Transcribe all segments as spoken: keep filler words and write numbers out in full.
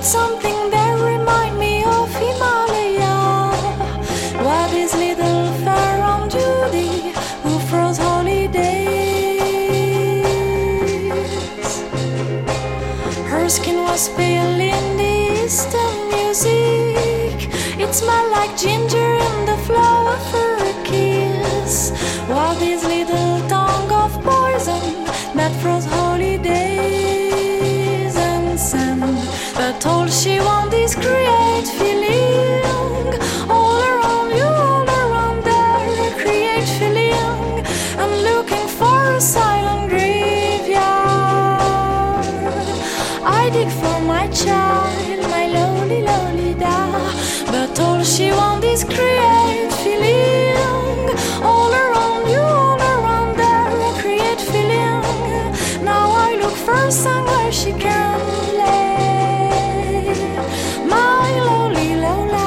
but something that remind me of Himalaya. What is little Pharaoh Judy who froze holidays? Her skin was pale in the Eastern music. It smelled like ginger in the flow of her kiss. While this little tongue of poison that froze holidays and sand, but all she wants is create feeling all around you, all around there. Create feeling. I'm looking for a silent graveyard. I dig for my child, my lowly, lowly da, but all she wants is create feeling all around you, all around there. Create feeling. Now I look for somewhere she can lay my lowly Lola.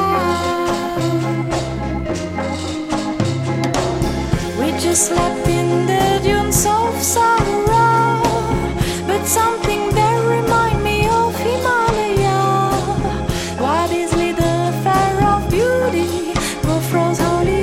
We just slept in the dunes of Sahara, but something there remind me of Himalaya. What is little fair of beauty who froze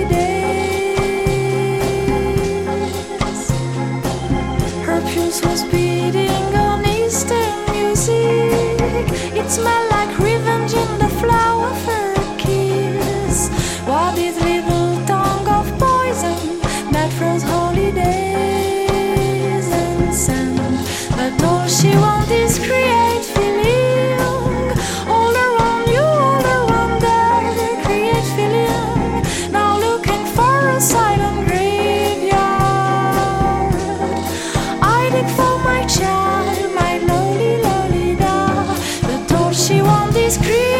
holidays? Her pulse was beating on Eastern music. It smelled like revenge in the flower of her kiss. What is little tongue of poison that froze holidays and sand, but all she wants is create feeling all around you, all around there. Create feeling. Now looking for a silent graveyard. I dig for my child, my lowly, lowly da, but all she wants is create